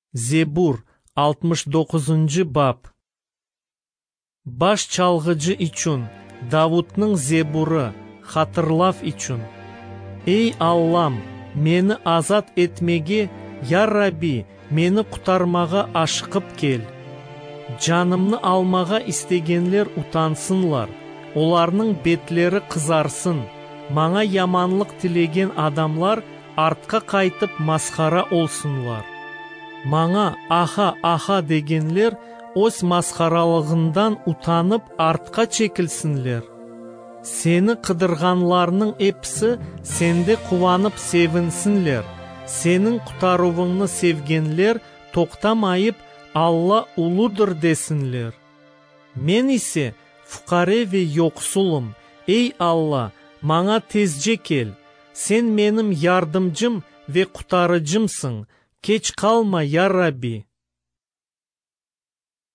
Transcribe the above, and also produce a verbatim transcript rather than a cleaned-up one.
Зебур алтымыш тогузунчу бап. Баш чалгычы үчүн Давудтың зебуры хатырлав үчүн. Эй Аллам, мени азат этмеге, я Раби, мени кутармага ашкып кел. Жанымны алмага истегенлер утансынлар, оларның бетлери кызарсын. Маңа яманлык тилеген адамлар артка кайтып маскара олсунлар. Маңа аха-аха дегенлер өз масқаралығындан утанып артқа чекілсінлер. Сені қыдырғанларының эпсі сенде қуанып севінсінлер. Сенің құтаруыңны севгенлер тоқтамайып Алла улудыр десінлер. Мен исе фукаре ве йоксулым. Эй Алла, маңа тезже кел. Сен менім ярдымжым ве құтарыжымсың. Кеч қалма, я Раби.